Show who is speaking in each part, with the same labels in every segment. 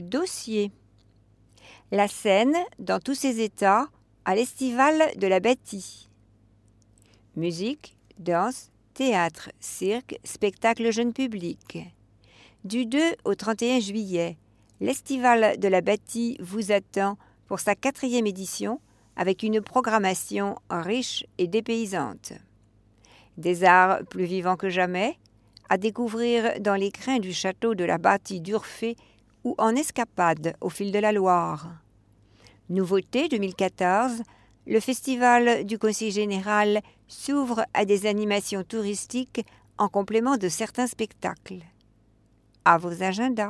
Speaker 1: dossier. La scène, dans tous ses états, à l'Estival de la Bâtie. Musique, danse, théâtre, cirque, spectacle jeune public. Du 2 au 31 juillet, l'Estival de la Bâtie vous attend pour sa 4e édition avec une programmation riche et dépaysante. Des arts plus vivants que jamais, à découvrir dans les crins du château de la Bâtie d'Urfé ou en escapade au fil de la Loire. Nouveauté 2014, le festival du Conseil général s'ouvre à des animations touristiques en complément de certains spectacles. À vos agendas.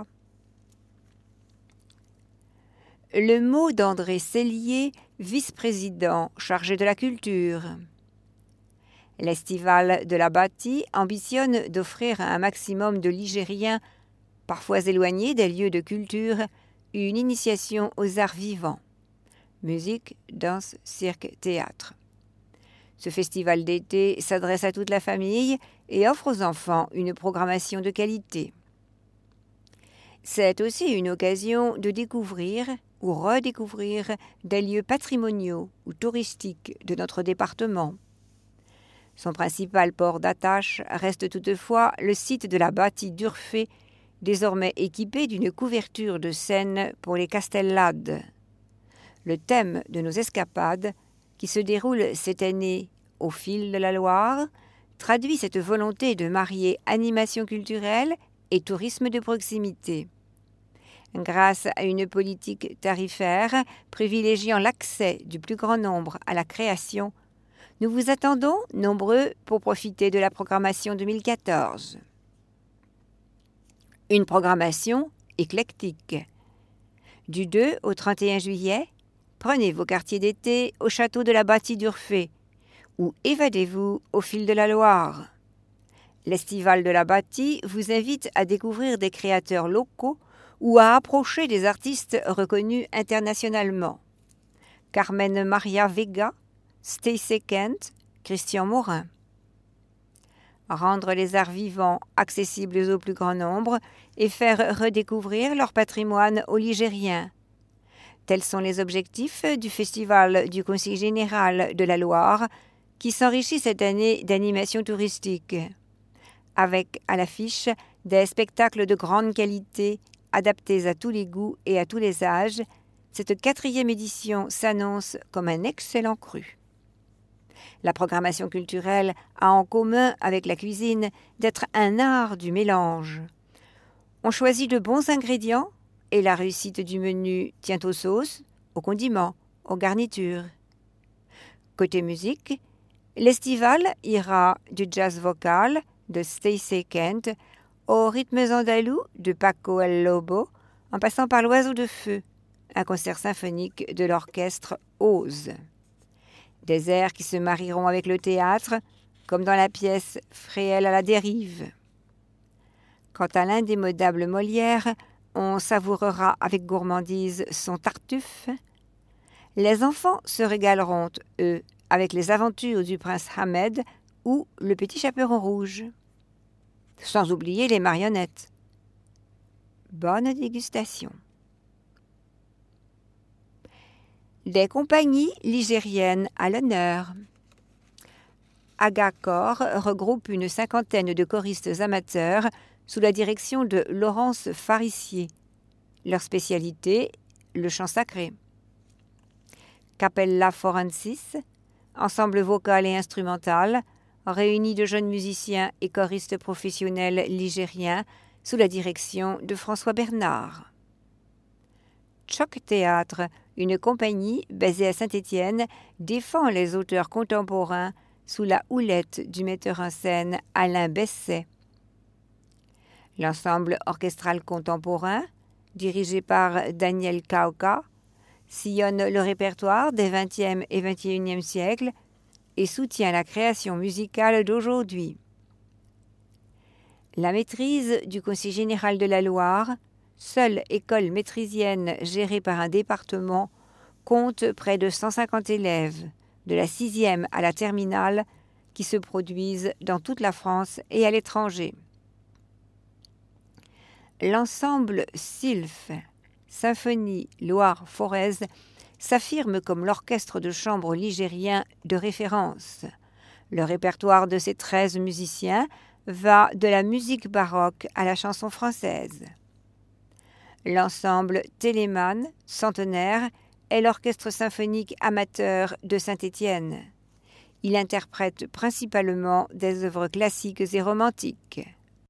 Speaker 1: Le mot d'André Sellier, vice-président chargé de la culture. L'Estival de la Bâtie ambitionne d'offrir à un maximum de Ligériens, parfois éloignés des lieux de culture, une initiation aux arts vivants. Musique, danse, cirque, théâtre. Ce festival d'été s'adresse à toute la famille et offre aux enfants une programmation de qualité. C'est aussi une occasion de découvrir ou redécouvrir des lieux patrimoniaux ou touristiques de notre département. Son principal port d'attache reste toutefois le site de la Bâtie d'Urfé, désormais équipé d'une couverture de scène pour les castellades. Le thème de nos escapades, qui se déroule cette année au fil de la Loire, traduit cette volonté de marier animation culturelle et tourisme de proximité. Grâce à une politique tarifaire privilégiant l'accès du plus grand nombre à la création, nous vous attendons nombreux pour profiter de la programmation 2014. Une programmation éclectique. Du 2 au 31 juillet, prenez vos quartiers d'été au château de la Bâtie d'Urfé ou évadez-vous au fil de la Loire. L'Estival de la Bâtie vous invite à découvrir des créateurs locaux ou à approcher des artistes reconnus internationalement. Carmen Maria Vega, Stacey Kent, Christian Morin. Rendre les arts vivants accessibles au plus grand nombre et faire redécouvrir leur patrimoine aux Ligériens. Tels sont les objectifs du Festival du Conseil général de la Loire qui s'enrichit cette année d'animations touristiques. Avec à l'affiche des spectacles de grande qualité adaptés à tous les goûts et à tous les âges, cette 4e édition s'annonce comme un excellent cru. La programmation culturelle a en commun avec la cuisine d'être un art du mélange. On choisit de bons ingrédients et la réussite du menu tient aux sauces, aux condiments, aux garnitures. Côté musique, l'Estival ira du jazz vocal de Stacey Kent aux rythmes andalous de Paco El Lobo, en passant par l'Oiseau de Feu, un concert symphonique de l'orchestre Ose. Des airs qui se marieront avec le théâtre, comme dans la pièce Fréhel à la dérive. Quant à l'indémodable Molière, on savourera avec gourmandise son Tartuffe. Les enfants se régaleront, eux, avec les aventures du prince Ahmed ou le petit chaperon rouge. Sans oublier les marionnettes. Bonne dégustation. Des compagnies ligériennes à l'honneur. Agacor regroupe une 50aine de choristes amateurs sous la direction de Laurence Farissier. Leur spécialité, le chant sacré. Capella Forensis, ensemble vocal et instrumental, réuni de jeunes musiciens et choristes professionnels ligériens sous la direction de François Bernard. Choc Théâtre, une compagnie basée à Saint-Étienne, défend les auteurs contemporains sous la houlette du metteur en scène Alain Besset. L'ensemble orchestral contemporain, dirigé par Daniel Kauka, sillonne le répertoire des XXe et XXIe siècles et soutient la création musicale d'aujourd'hui. La maîtrise du Conseil général de la Loire, seule école maîtrisienne gérée par un département, compte près de 150 élèves, de la 6e à la terminale, qui se produisent dans toute la France et à l'étranger. L'ensemble SILF, Symphonie Loire-Forez s'affirme comme l'orchestre de chambre ligérien de référence. Le répertoire de ces 13 musiciens va de la musique baroque à la chanson française. L'ensemble Téléman, centenaire, est l'orchestre symphonique amateur de Saint-Étienne. Il interprète principalement des œuvres classiques et romantiques.